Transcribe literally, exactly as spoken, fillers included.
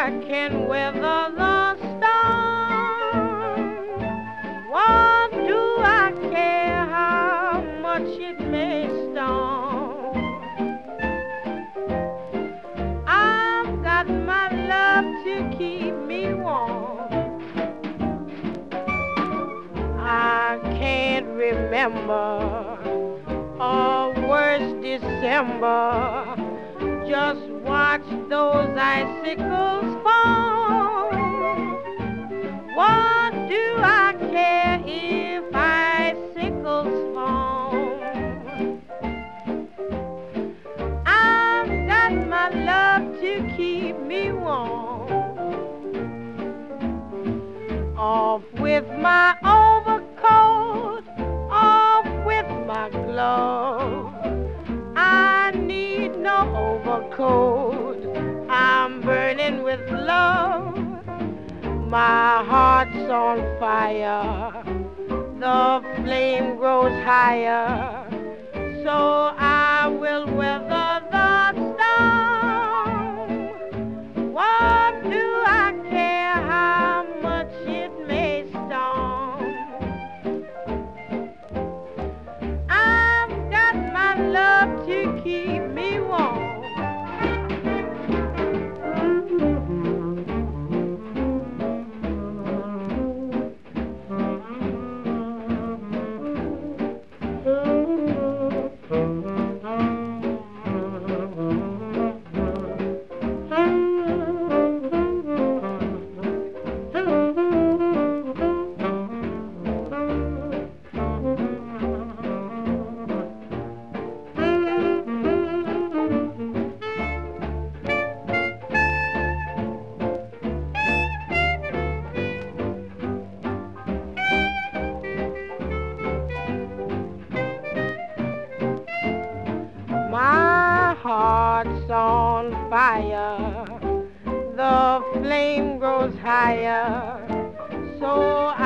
I can weather the storm. What do I care how much it may storm? I've got my love to keep me warm. I can't remember a worse December. Just watch those icicles fall. What do I care if icicles fall? I've got my love to keep me warm. Off with my overcoat, off with my gloves. I need no overcoat, I'm burning with love. My heart's on fire, the flame grows higher, so I will weather the storm. What do I care how much it may storm? I've got my love to keep me warm. My heart's on fire, the flame grows higher, so